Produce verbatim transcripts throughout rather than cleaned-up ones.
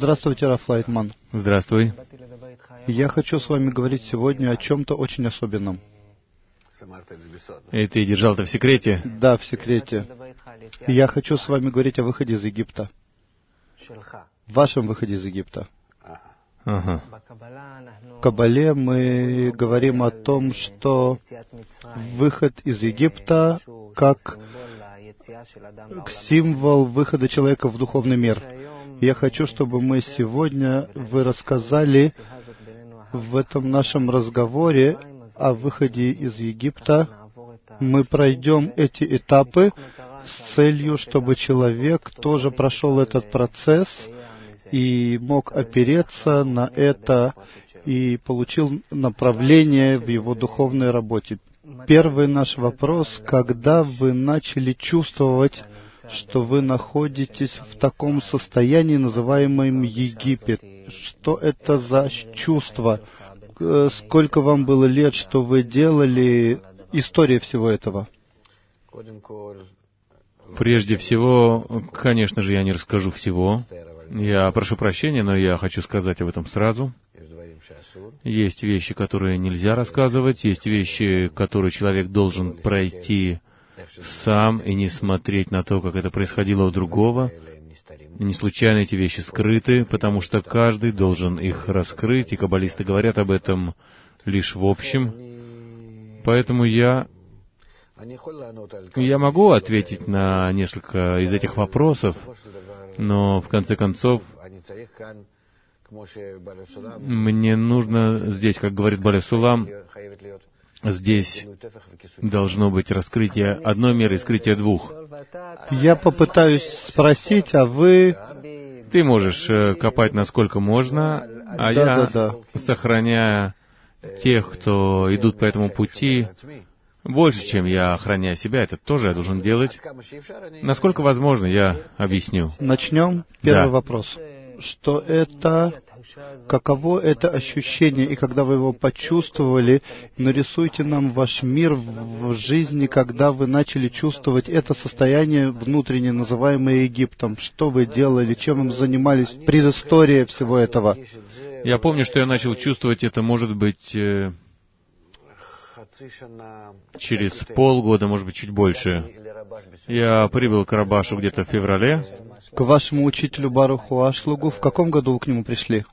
Здравствуйте, Раф Лайтман. Здравствуй. Я хочу с вами говорить сегодня о чем-то очень особенном. И ты держал это в секрете? Да, в секрете. Я хочу с вами говорить о выходе из Египта. Вашем выходе из Египта. Ага. В Кабале мы говорим о том, что выход из Египта как символ выхода человека в духовный мир. Я хочу, чтобы мы сегодня, вы рассказали в этом нашем разговоре о выходе из Египта. Мы пройдем эти этапы с целью, чтобы человек тоже прошел этот процесс и мог опереться на это и получил направление в его духовной работе. Первый наш вопрос: когда вы начали чувствовать, что вы находитесь в таком состоянии, называемом Египет? Что это за чувство? Сколько вам было лет, что вы делали? История всего этого. Прежде всего, конечно же, я не расскажу всего. Я прошу прощения, но я хочу сказать об этом сразу. Есть вещи, которые нельзя рассказывать, есть вещи, которые человек должен пройти сам и не смотреть на то, как это происходило у другого. Не случайно эти вещи скрыты, потому что каждый должен их раскрыть, и каббалисты говорят об этом лишь в общем. Поэтому я... Я могу ответить на несколько из этих вопросов, но в конце концов мне нужно здесь, как говорит Баля Сулам, здесь должно быть раскрытие одной меры и скрытие двух. Я попытаюсь спросить, а вы... Ты можешь копать насколько можно, а да, я, да, да. сохраняя тех, кто идут по этому пути, больше, чем я охраняю себя, это тоже я должен делать. Насколько возможно, я объясню. Начнем. Первый Да. вопрос. Что это, каково это ощущение, и когда вы его почувствовали, нарисуйте нам ваш мир в жизни, когда вы начали чувствовать это состояние внутреннее, называемое Египтом. Что вы делали, чем вы занимались, предыстория всего этого. Я помню, что я начал чувствовать это, может быть, э, через полгода, может быть, чуть больше. Я прибыл к Рабашу где-то в феврале. К вашему учителю Баруху Ашлугу. В каком году вы к нему пришли?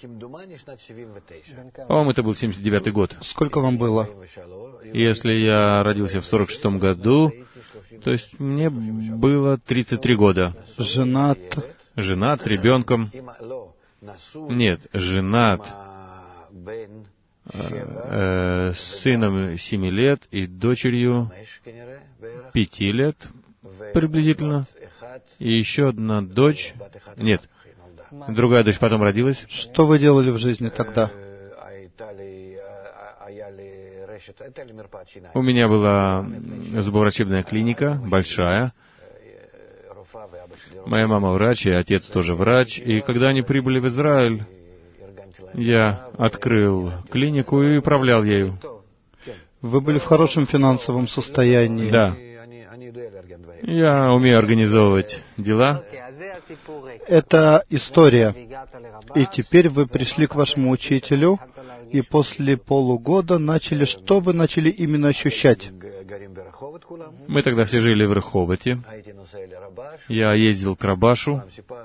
По-моему, это был семьдесят девятый год. Сколько вам было? Если я родился в сорок шестом году, то есть мне было тридцать три года. Женат? Женат, с ребенком. Нет, женат э, с сыном семи лет и дочерью пяти лет приблизительно. И еще одна дочь... Нет, другая дочь потом родилась. Что вы делали в жизни тогда? У меня была зубоврачебная клиника, большая. Моя мама врач, и отец тоже врач. И когда они прибыли в Израиль, я открыл клинику и управлял ею. Вы были в хорошем финансовом состоянии. Да. Я умею организовывать дела. Это история. И теперь вы пришли к вашему учителю, и после полугода начали... Что вы начали именно ощущать? Мы тогда все жили в Реховоте. Я ездил к Рабашу.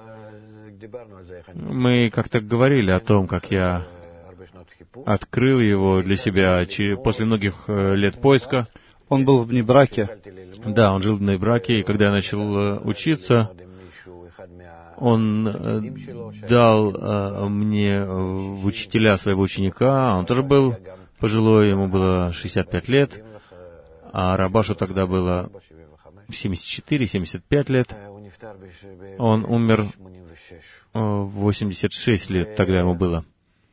Мы как-то говорили о том, как я открыл его для себя после многих лет поиска. Он был в Бней-Браке. Да, он жил в Бней-Браке, и когда я начал учиться, он дал мне в учителя своего ученика. Он тоже был пожилой, ему было шестьдесят пять лет, а Рабашу тогда было семьдесят четыре — семьдесят пять лет. Он умер в восемьдесят шесть лет, тогда ему было.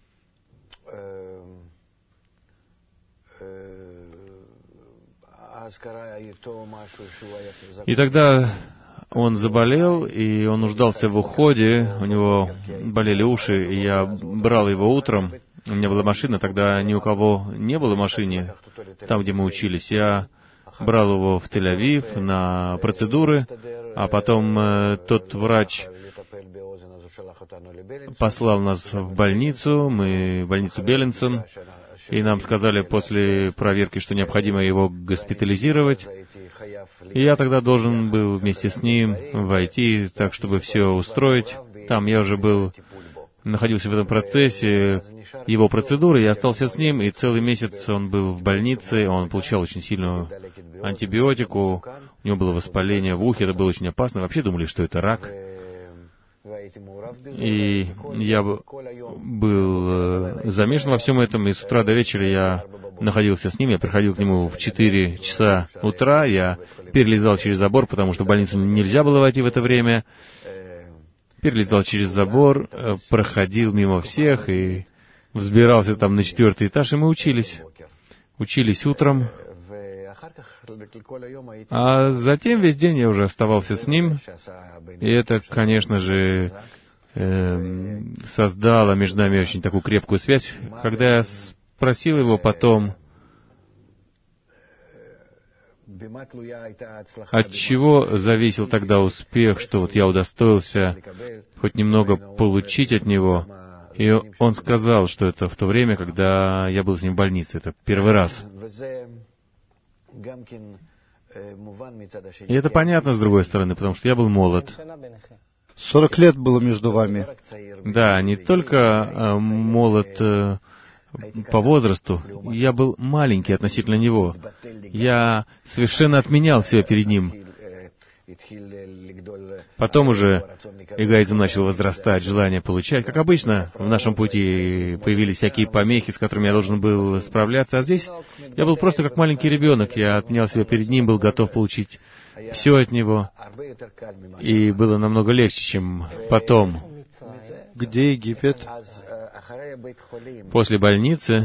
И тогда он заболел, и он нуждался в уходе, у него болели уши, и я брал его утром. У меня была машина, тогда ни у кого не было машины, там, где мы учились. Я брал его в Тель-Авив на процедуры, а потом э, тот врач послал нас в больницу, мы в больницу Беллинсон, и нам сказали после проверки, что необходимо его госпитализировать. И я тогда должен был вместе с ним войти, так, чтобы все устроить. Там я уже был, находился в этом процессе его процедуры, я остался с ним, и целый месяц он был в больнице, он получал очень сильную антибиотику, у него было воспаление в ухе, это было очень опасно, вообще думали, что это рак. И я был замешан во всем этом, и с утра до вечера я находился с ним, я приходил к нему в четыре часа утра, я перелезал через забор, потому что в больницу нельзя было войти в это время, перелезал через забор, проходил мимо всех и взбирался там на четвертый этаж, и мы учились. Учились утром. А затем весь день я уже оставался с ним, и это, конечно же, э, создало между нами очень такую крепкую связь. Когда я спросил его потом, от чего зависел тогда успех, что вот я удостоился хоть немного получить от него, и он сказал, что это в то время, когда я был с ним в больнице, это первый раз. И это понятно, с другой стороны, потому что я был молод. Сорок лет было между вами. Да, не только э, молод э, по возрасту, я был маленький относительно него. Я совершенно отменял себя перед ним. Потом уже эгоизм начал возрастать, желание получать. Как обычно, в нашем пути появились всякие помехи, с которыми я должен был справляться. А здесь я был просто как маленький ребенок. Я отменял себя перед ним, был готов получить все от него. И было намного легче, чем потом. Где Египет? После больницы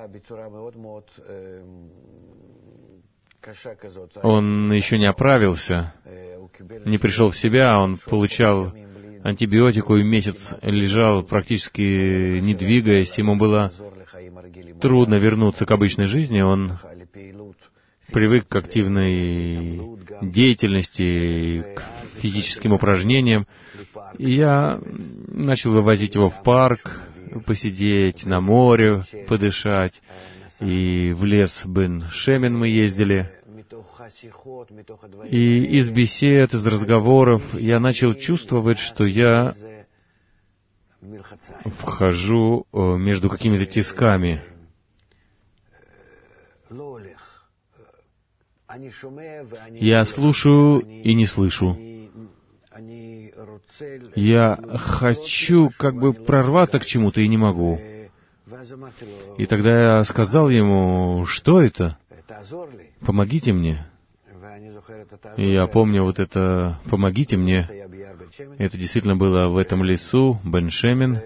он еще не оправился, не пришел в себя, он получал антибиотику и месяц лежал практически не двигаясь, ему было трудно вернуться к обычной жизни, он привык к активной деятельности, к физическим упражнениям, и я начал вывозить его в парк, посидеть на море, подышать, и в лес Бен-Шемен мы ездили. И из бесед, из разговоров я начал чувствовать, что я вхожу между какими-то тисками. Я слушаю и не слышу. Я хочу как бы прорваться к чему-то и не могу. И тогда я сказал ему, что это? Помогите мне. И я помню вот это «помогите мне». Это действительно было в этом лесу, Бен-Шемен.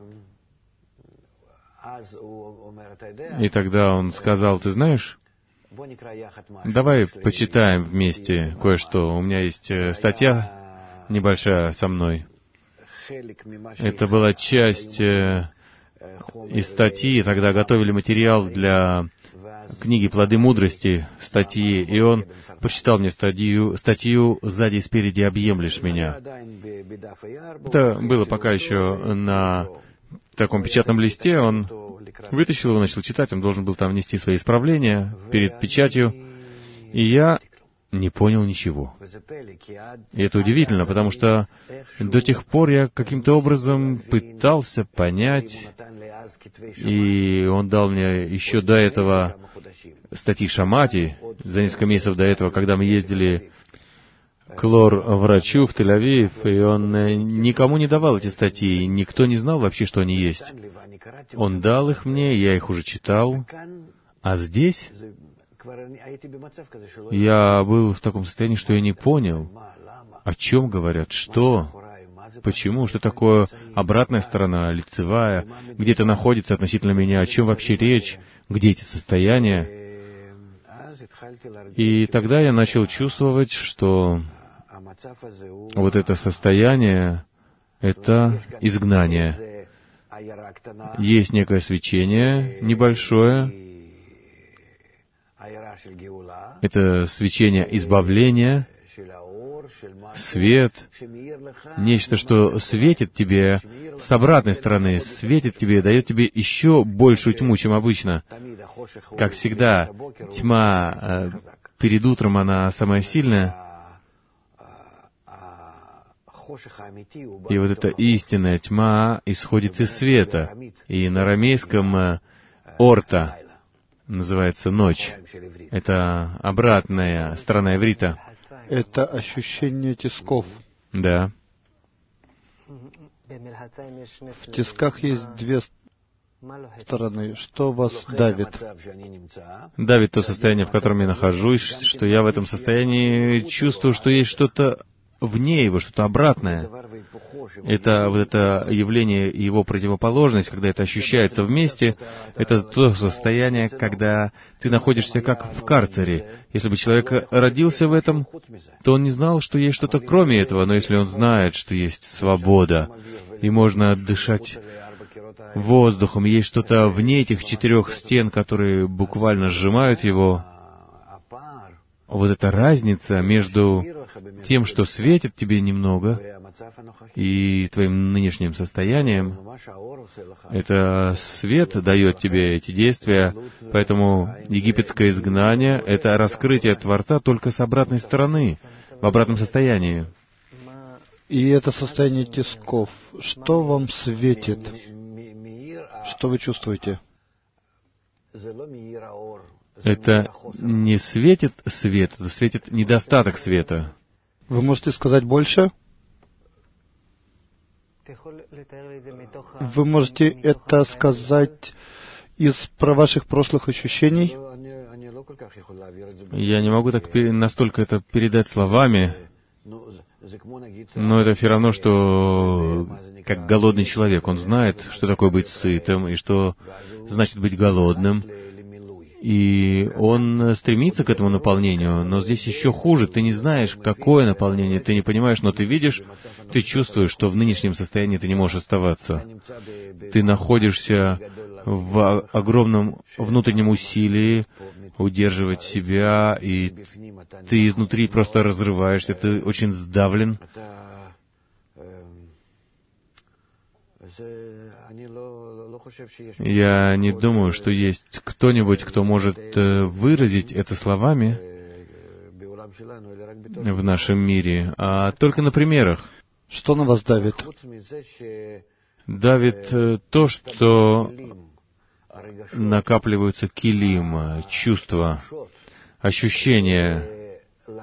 И тогда он сказал, ты знаешь, давай почитаем вместе кое-что. У меня есть статья небольшая со мной. Это была часть из статьи, тогда готовили материал для книги «Плоды мудрости», статьи, и он прочитал мне статью, статью «Сзади и спереди объемлешь меня». Это было пока еще на таком печатном листе, он вытащил его, начал читать, он должен был там внести свои исправления перед печатью, и я не понял ничего. И это удивительно, потому что до тех пор я каким-то образом пытался понять, и он дал мне еще до этого статьи Шамати, за несколько месяцев до этого, когда мы ездили к лор-врачу в Тель-Авив, и он никому не давал эти статьи, никто не знал вообще, что они есть. Он дал их мне, я их уже читал, а здесь я был в таком состоянии, что я не понял, о чем говорят, что, почему, что такое обратная сторона, лицевая, где это находится относительно меня, о чем вообще речь, где эти состояния. И тогда я начал чувствовать, что вот это состояние — это изгнание. Есть некое свечение небольшое, это свечение избавления, свет, нечто, что светит тебе с обратной стороны, светит тебе, дает тебе еще большую тьму, чем обычно. Как всегда, тьма э, перед утром, она самая сильная. И вот эта истинная тьма исходит из света. И на арамейском э, «орта» называется «ночь». Это обратная сторона иврита. Это ощущение тисков. Да. В тисках есть две стороны. Что вас давит? Давит то состояние, в котором я нахожусь, что я в этом состоянии чувствую, что есть что-то вне его, что-то обратное. Это вот это явление и его противоположность, когда это ощущается вместе, это то состояние, когда ты находишься как в карцере. Если бы человек родился в этом, то он не знал, что есть что-то кроме этого, но если он знает, что есть свобода, и можно дышать воздухом, есть что-то вне этих четырех стен, которые буквально сжимают его, вот эта разница между тем, что светит тебе немного, и твоим нынешним состоянием, это свет дает тебе эти действия, поэтому египетское изгнание — это раскрытие Творца только с обратной стороны, в обратном состоянии. И это состояние тисков, что вам светит? Что вы чувствуете? Это не светит свет, это светит недостаток света. Вы можете сказать больше? Вы можете это сказать из про ваших прошлых ощущений? Я не могу так настолько это передать словами, но это все равно, что как голодный человек. Он знает, что такое быть сытым, и что значит быть голодным. И он стремится к этому наполнению, но здесь еще хуже. Ты не знаешь, какое наполнение, ты не понимаешь, но ты видишь, ты чувствуешь, что в нынешнем состоянии ты не можешь оставаться. Ты находишься в огромном внутреннем усилии удерживать себя, и ты изнутри просто разрываешься, ты очень сдавлен. Я не думаю, что есть кто-нибудь, кто может выразить это словами в нашем мире, а только на примерах. Что на вас давит? Давит то, что накапливаются килим, чувства, ощущения,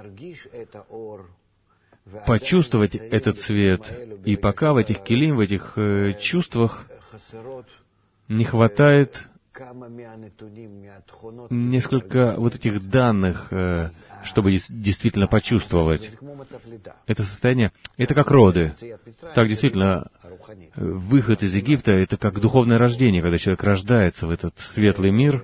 почувствовать этот свет. И пока в этих килим, в этих э, чувствах не хватает несколько вот этих данных, э, чтобы дес- действительно почувствовать. Это состояние, это как роды. Так действительно, выход из Египта — это как духовное рождение, когда человек рождается в этот светлый мир.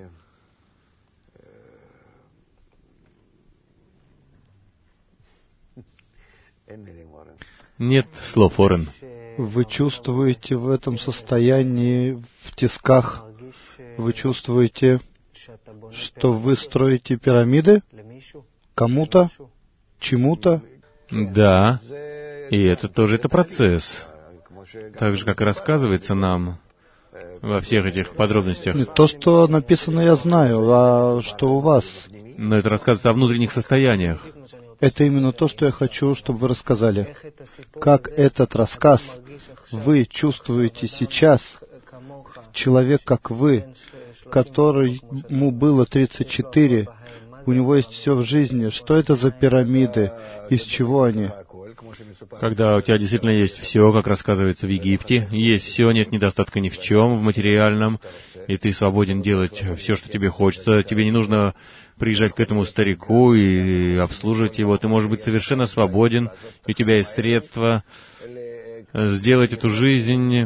Нет слов, Орен. Вы чувствуете в этом состоянии, в тисках, вы чувствуете, что вы строите пирамиды кому-то, чему-то? Да, и это тоже это процесс. Так же, как и рассказывается нам во всех этих подробностях. Не то, что написано, я знаю, а что у вас. Но это рассказывается о внутренних состояниях. Это именно то, что я хочу, чтобы вы рассказали. Как этот рассказ вы чувствуете сейчас, человек, как вы, которому было тридцать четыре, у него есть все в жизни. Что это за пирамиды? Из чего они? Когда у тебя действительно есть все, как рассказывается в Египте, есть все, нет недостатка ни в чем, в материальном, и ты свободен делать все, что тебе хочется, тебе не нужно приезжать к этому старику и обслуживать его, ты можешь быть совершенно свободен, у тебя есть средства сделать эту жизнь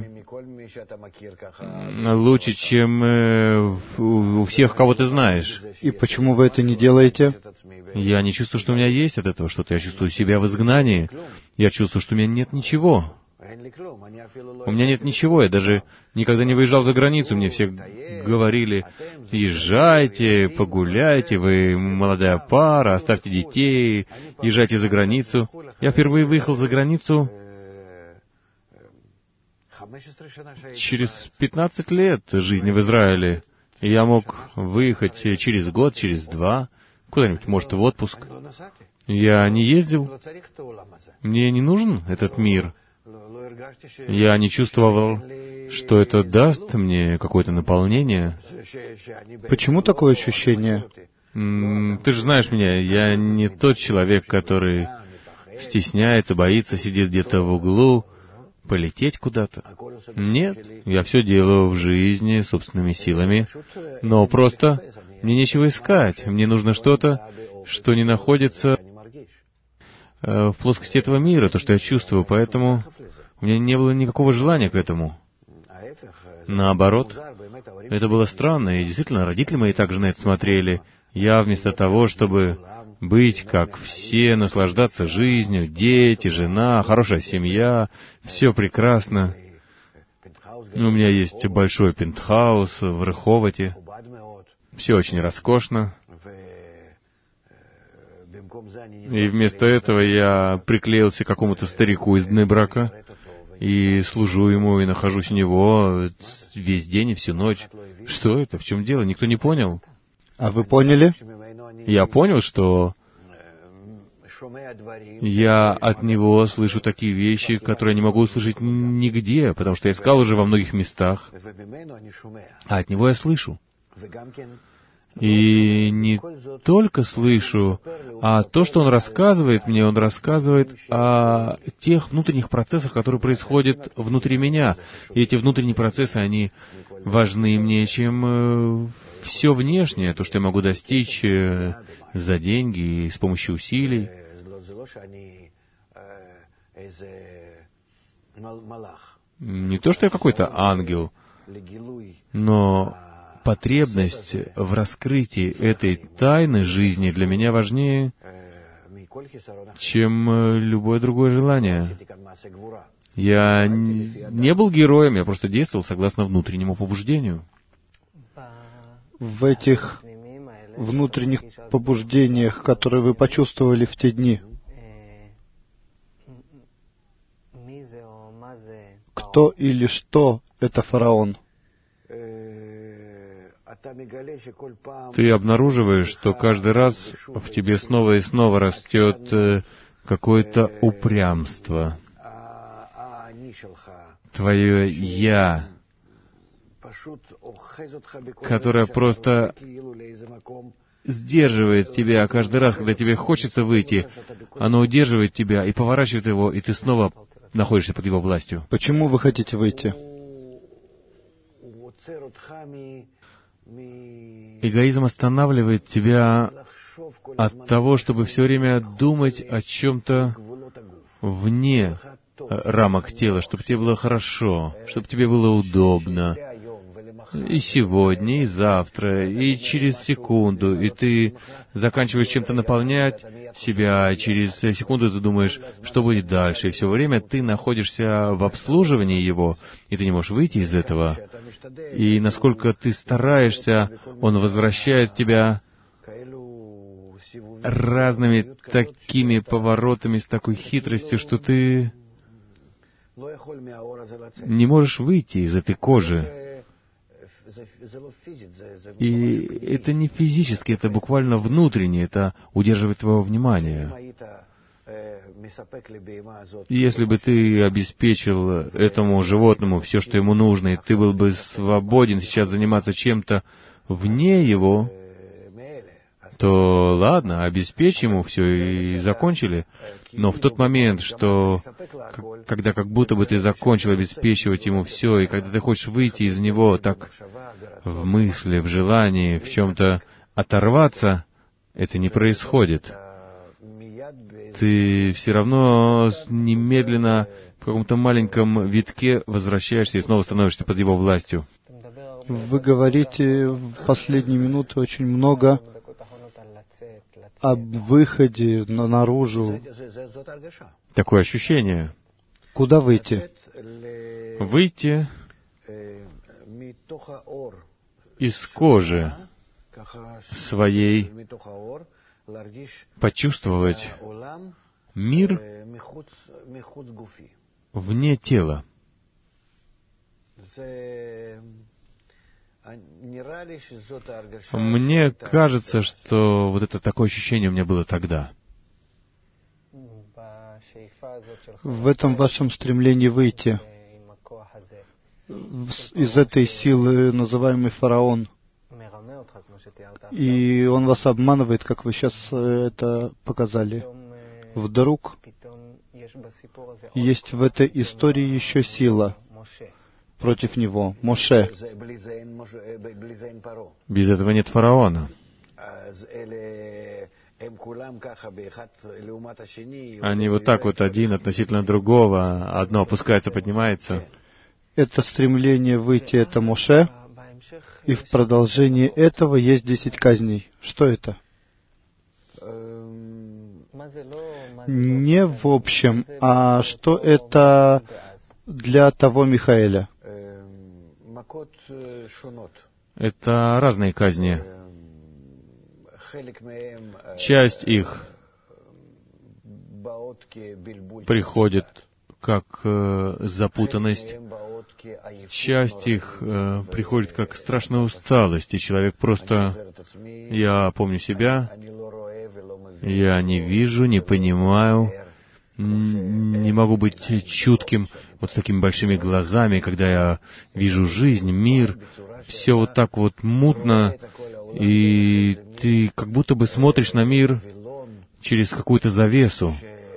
лучше, чем у всех, кого ты знаешь. И почему вы это не делаете? Я не чувствую, что у меня есть от этого что-то. Я чувствую себя в изгнании. Я чувствую, что у меня нет ничего. У меня нет ничего. Я даже никогда не выезжал за границу. Мне все говорили: езжайте, погуляйте, вы молодая пара, оставьте детей, езжайте за границу. Я впервые выехал за границу через пятнадцать лет жизни в Израиле. И я мог выехать через год, через два, куда-нибудь, может, в отпуск. Я не ездил. Мне не нужен этот мир. Я не чувствовал, что это даст мне какое-то наполнение. Почему такое ощущение? Ты же знаешь меня, я не тот человек, который стесняется, боится, сидит где-то в углу, полететь куда-то. Нет, я все делаю в жизни собственными силами, но просто мне нечего искать. Мне нужно что-то, что не находится в плоскости этого мира, то, что я чувствую, поэтому у меня не было никакого желания к этому. Наоборот, это было странно, и действительно, родители мои также на это смотрели. Я вместо того, чтобы быть как все, наслаждаться жизнью, дети, жена, хорошая семья, все прекрасно. У меня есть большой пентхаус в Реховоте, все очень роскошно. И вместо этого я приклеился к какому-то старику из Бней-Брака и служу ему, и нахожусь у него весь день и всю ночь. Что это? В чем дело? Никто не понял. А вы поняли? Я понял, что я от него слышу такие вещи, которые я не могу услышать нигде, потому что я искал уже во многих местах, а от него я слышу. И не только слышу, а то, что он рассказывает мне, он рассказывает о тех внутренних процессах, которые происходят внутри меня. И эти внутренние процессы, они важны мне, чем все внешнее, то, что я могу достичь за деньги и с помощью усилий. Не то, что я какой-то ангел, но потребность в раскрытии этой тайны жизни для меня важнее, чем любое другое желание. Я не был героем, я просто действовал согласно внутреннему побуждению. В этих внутренних побуждениях, которые вы почувствовали в те дни, кто или что это фараон? Ты обнаруживаешь, что каждый раз в тебе снова и снова растет какое-то упрямство. Твое «я», которое просто сдерживает тебя каждый раз, когда тебе хочется выйти, оно удерживает тебя и поворачивает его, и ты снова находишься под его властью. Почему вы хотите выйти? Эгоизм останавливает тебя от того, чтобы все время думать о чем-то вне рамок тела, чтобы тебе было хорошо, чтобы тебе было удобно. И сегодня, и завтра, и через секунду, и ты заканчиваешь чем-то наполнять себя, и через секунду ты думаешь, что будет дальше, и все время ты находишься в обслуживании его, и ты не можешь выйти из этого. И насколько ты стараешься, он возвращает тебя разными такими поворотами, с такой хитростью, что ты не можешь выйти из этой кожи. И это не физически, это буквально внутренне, это удерживает твое внимание. И если бы ты обеспечил этому животному все, что ему нужно, и ты был бы свободен сейчас заниматься чем-то вне его, то ладно, обеспечь ему все и закончили. Но в тот момент, что, когда как будто бы ты закончил обеспечивать ему все, и когда ты хочешь выйти из него так в мысли, в желании, в чем-то оторваться, это не происходит. Ты все равно немедленно в каком-то маленьком витке возвращаешься и снова становишься под его властью. Вы говорите в последние минуты очень много об выходе на, наружу. Такое ощущение. Куда выйти? Выйти из кожи своей, почувствовать мир вне тела. Мне кажется, что вот это такое ощущение у меня было тогда. В этом вашем стремлении выйти из этой силы, называемой фараон, и он вас обманывает, как вы сейчас это показали. Вдруг есть в этой истории еще сила против него, Моше. Без этого нет фараона. Они вот так вот один относительно другого, одно опускается, поднимается. Это стремление выйти, это Моше, и в продолжении этого есть десять казней. Что это? Не в общем, а что это для того Михаэля? Это разные казни. Часть их приходит как э, запутанность, часть их э, приходит как страшная усталость, и человек просто... Я помню себя, я не вижу, не понимаю, не могу быть чутким, вот с такими большими глазами, когда я вижу жизнь, мир, все вот так вот мутно, и ты как будто бы смотришь на мир через какую-то завесу,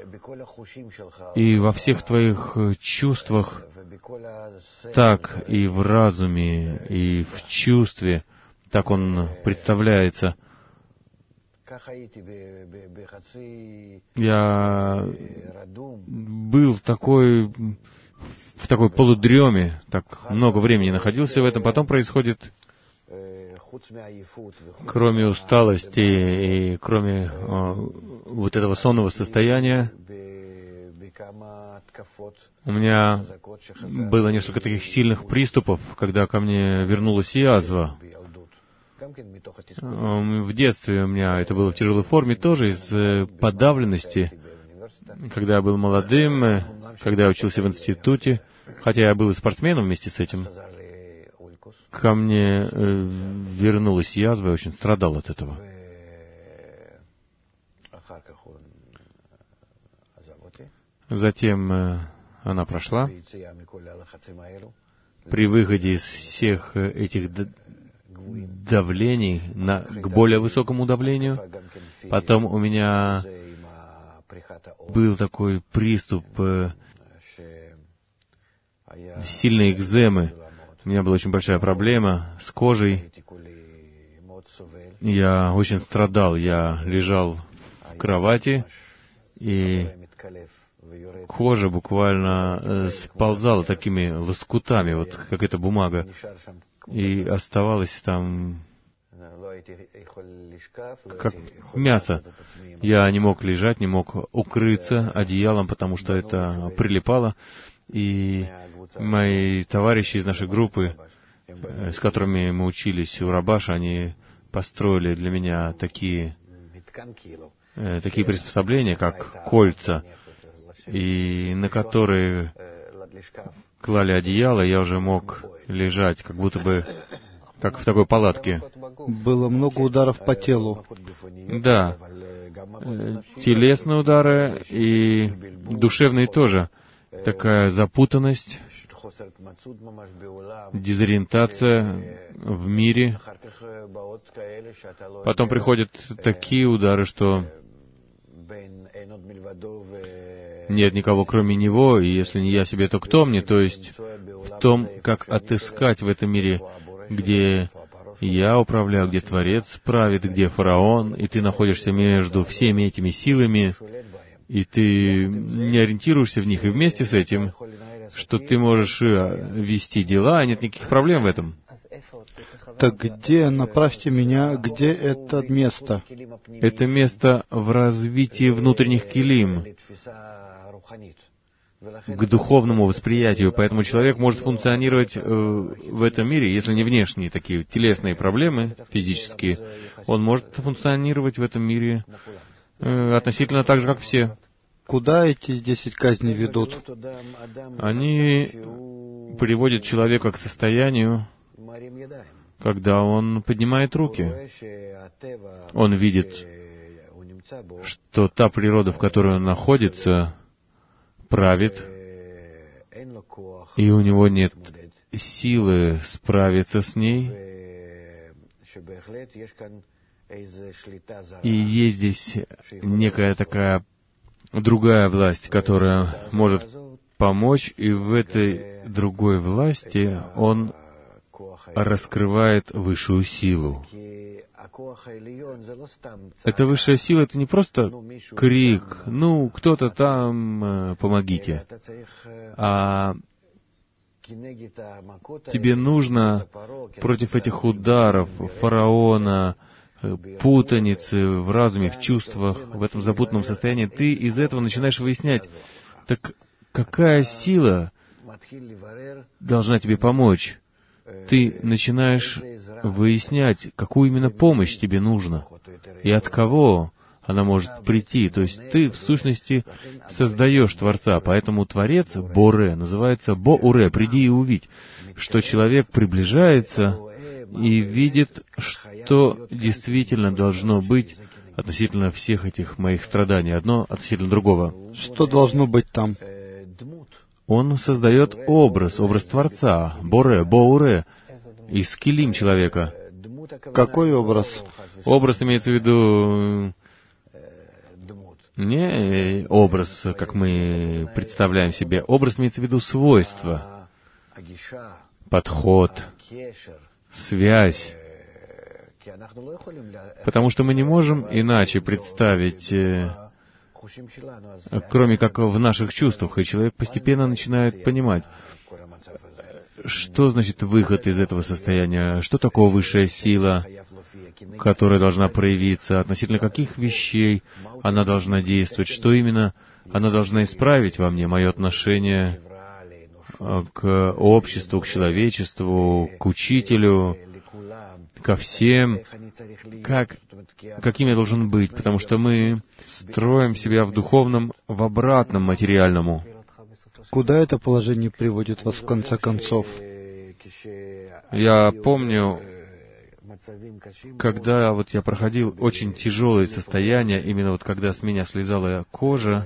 и во всех твоих чувствах, так и в разуме, и в чувстве, так он представляется. Я был в такой, в такой полудреме, так много времени находился в этом, потом происходит, кроме усталости и кроме э, вот этого сонного состояния, у меня было несколько таких сильных приступов, когда ко мне вернулась язва. В детстве у меня это было в тяжелой форме тоже, из подавленности, когда я был молодым, когда я учился в институте, хотя я был и спортсменом вместе с этим. Ко мне э, вернулась язва, я очень страдал от этого. Затем э, она прошла. При выходе из всех этих давлений на, к более высокому давлению, потом у меня был такой приступ э, сильной экземы. У меня была очень большая проблема с кожей. Я очень страдал. Я лежал в кровати, и кожа буквально э, сползала такими лоскутами, вот как эта бумага, и оставалась там как мясо. Я не мог лежать, не мог укрыться одеялом, потому что это прилипало. И мои товарищи из нашей группы, с которыми мы учились у Рабаша, они построили для меня такие, э, такие приспособления, как кольца, и на которые клали одеяло, я уже мог лежать, как будто бы, как в такой палатке. Было много ударов по телу. Да, телесные удары и душевные тоже. Такая запутанность, дезориентация в мире. Потом приходят такие удары, что нет никого кроме него, и если не я себе, то кто мне? То есть в том, как отыскать в этом мире, где я управляю, где Творец правит, где фараон, и ты находишься между всеми этими силами, и ты не ориентируешься в них, и вместе с этим, что ты можешь вести дела, нет никаких проблем в этом. Так где, направьте меня, где это место? Это место в развитии внутренних килим, к духовному восприятию. Поэтому человек может функционировать э, в этом мире, если не внешние такие телесные проблемы, физические, он может функционировать в этом мире э, относительно так же, как все. Куда эти десять казней ведут? Они приводят человека к состоянию, когда он поднимает руки. Он видит, что та природа, в которой он находится, правит, и у него нет силы справиться с ней. И есть здесь некая такая другая власть, которая может помочь, и в этой другой власти он раскрывает высшую силу. Эта высшая сила — это не просто крик, ну, кто-то там, помогите, а тебе нужно против этих ударов фараона, путаницы в разуме, в чувствах, в этом запутанном состоянии, ты из этого начинаешь выяснять, так какая сила должна тебе помочь? Ты начинаешь выяснять, какую именно помощь тебе нужно, и от кого она может прийти. То есть ты, в сущности, создаешь Творца, поэтому Творец, Боре, называется Бо-Уре, приди и увидь, что человек приближается и видит, что действительно должно быть относительно всех этих моих страданий, одно относительно другого. Что должно быть там? Он создает образ, образ Творца, Боре, Боуре, из килим человека. Какой образ? Образ имеется в виду не образ, как мы представляем себе. Образ имеется в виду свойство, подход, связь. Потому что мы не можем иначе представить, кроме как в наших чувствах, и человек постепенно начинает понимать, что значит выход из этого состояния, что такое высшая сила, которая должна проявиться, относительно каких вещей она должна действовать, что именно она должна исправить во мне, мое отношение к обществу, к человечеству, к учителю, ко всем, как, каким я должен быть, потому что мы строим себя в духовном, в обратном материальному. Куда это положение приводит вас в конце концов? Я помню, когда вот я проходил очень тяжелые состояния, именно вот когда с меня слезала кожа,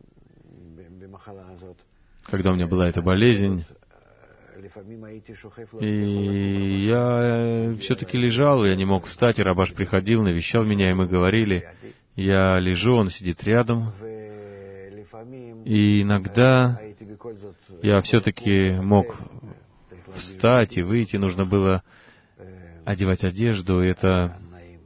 когда у меня была эта болезнь, и я все-таки лежал, я не мог встать, и Рабаш приходил, навещал меня, и мы говорили, я лежу, он сидит рядом, и иногда я все-таки мог встать и выйти, нужно было одевать одежду, и это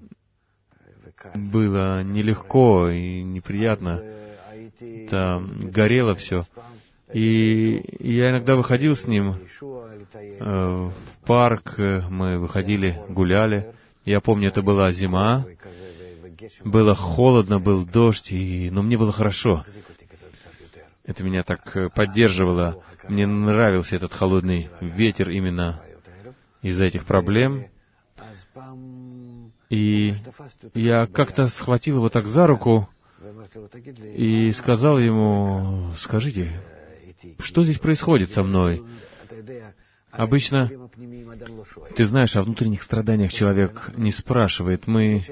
было нелегко и неприятно, там горело все. И я иногда выходил с ним э, в парк, мы выходили, гуляли. Я помню, это была зима, было холодно, был дождь, и... но мне было хорошо. Это меня так поддерживало. Мне нравился этот холодный ветер именно из-за этих проблем. И я как-то схватил его так за руку и сказал ему, скажите, что здесь происходит со мной? Обычно, ты знаешь, о внутренних страданиях человек не спрашивает. Мы...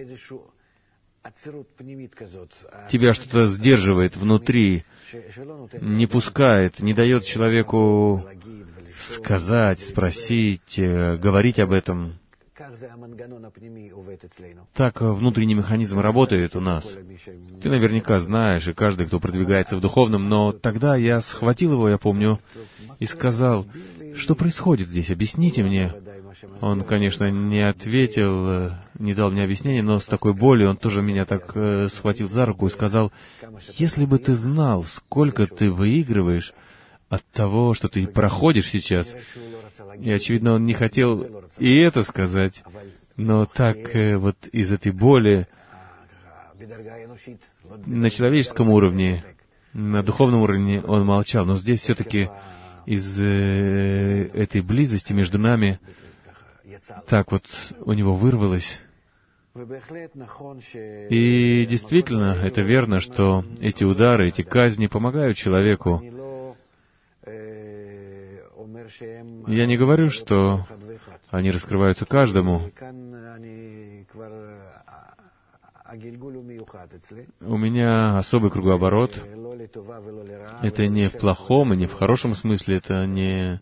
Тебя что-то сдерживает внутри, не пускает, не дает человеку сказать, спросить, говорить об этом. Так внутренний механизм работает у нас. Ты наверняка знаешь, и каждый, кто продвигается в духовном, но тогда я схватил его, я помню, и сказал, что происходит здесь, объясните мне. Он, конечно, не ответил, не дал мне объяснения, но с такой болью он тоже меня так э, схватил за руку и сказал, если бы ты знал, сколько ты выигрываешь от того, что ты проходишь сейчас. И, очевидно, он не хотел и это сказать, но так э, вот из этой боли на человеческом уровне, на духовном уровне он молчал, но здесь все-таки из э, этой близости между нами так вот у него вырвалось, И действительно, это верно, что эти удары, эти казни помогают человеку. Я не говорю, что они раскрываются каждому. У меня особый кругооборот. Это не в плохом и не в хорошем смысле, это не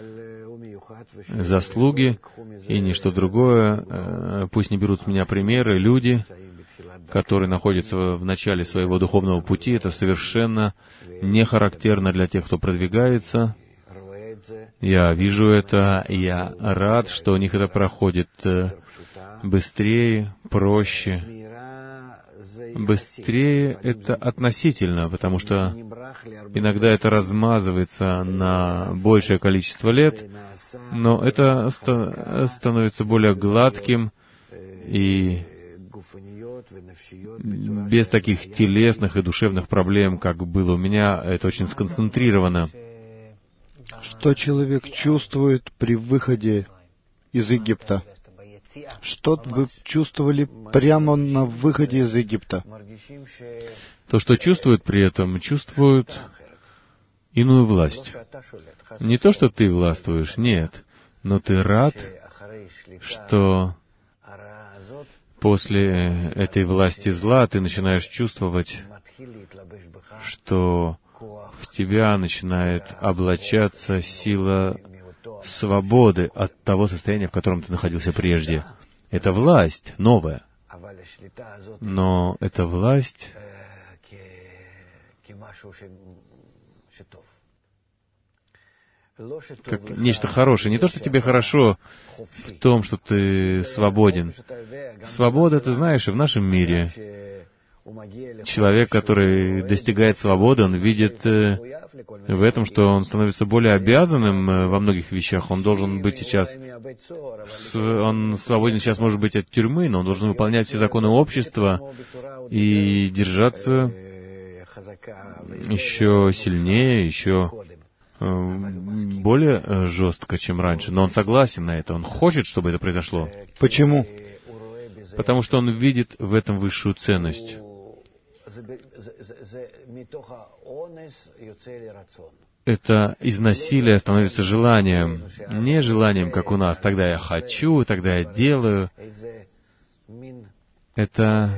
заслуги и ничто другое. Пусть не берут с меня примеры люди, которые находятся в начале своего духовного пути. Это совершенно не характерно для тех, кто продвигается. Я вижу это, и я рад, что у них это проходит быстрее, проще. Быстрее — это относительно, потому что иногда это размазывается на большее количество лет, но это ста- становится более гладким и без таких телесных и душевных проблем, как было у меня. Это очень сконцентрировано. Что человек чувствует при выходе из Египта? Что вы чувствовали прямо на выходе из Египта? То, что чувствуют при этом, чувствуют иную власть. Не то, что ты властвуешь, нет, но ты рад, что после этой власти зла ты начинаешь чувствовать, что в тебя начинает облачаться сила свободы от того состояния, в котором ты находился прежде. Это власть новая. Но эта власть как нечто хорошее. Не то, что тебе хорошо в том, что ты свободен. Свобода, ты знаешь, и в нашем мире. Человек, который достигает свободы, он видит в этом, что он становится более обязанным во многих вещах. Он должен быть сейчас... Он свободен сейчас, может быть, от тюрьмы, но он должен выполнять все законы общества и держаться еще сильнее, еще более жестко, чем раньше. Но он согласен на это, он хочет, чтобы это произошло. Почему? Потому что он видит в этом высшую ценность. Это из насилия становится желанием. Не желанием, как у нас. Тогда я хочу, тогда я делаю. Это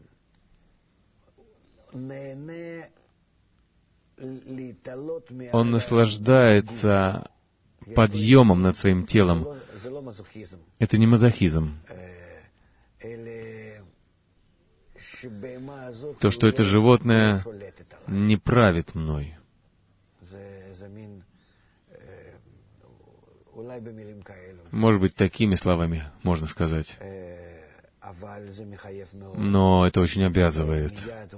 он наслаждается подъемом над своим телом. Это не мазохизм. То, что это животное не правит мной. Может быть, такими словами можно сказать. Но это очень обязывает.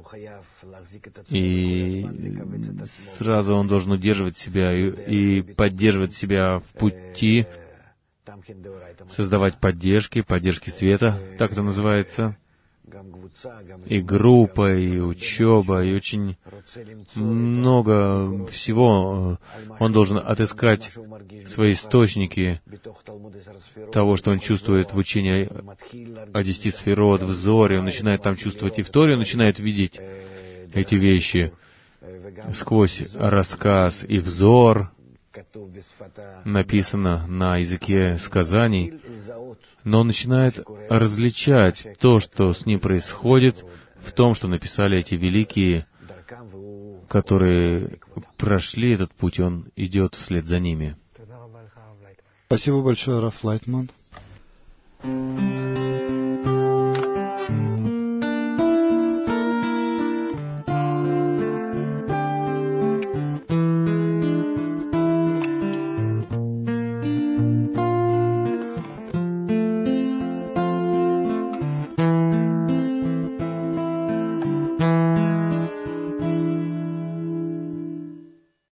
И сразу он должен удерживать себя и, и поддерживать себя в пути, создавать поддержки, поддержки света, так это называется. И группа, и учеба, и очень много всего. Он должен отыскать свои источники того, что он чувствует в учении о десяти сферот, в Зоре. Он начинает там чувствовать и в Торе, он начинает видеть эти вещи сквозь рассказ и взор. Написано на языке сказаний, но он начинает различать то, что с ним происходит, в том, что написали эти великие, которые прошли этот путь, и он идет вслед за ними. Спасибо большое, Раф Лайтман.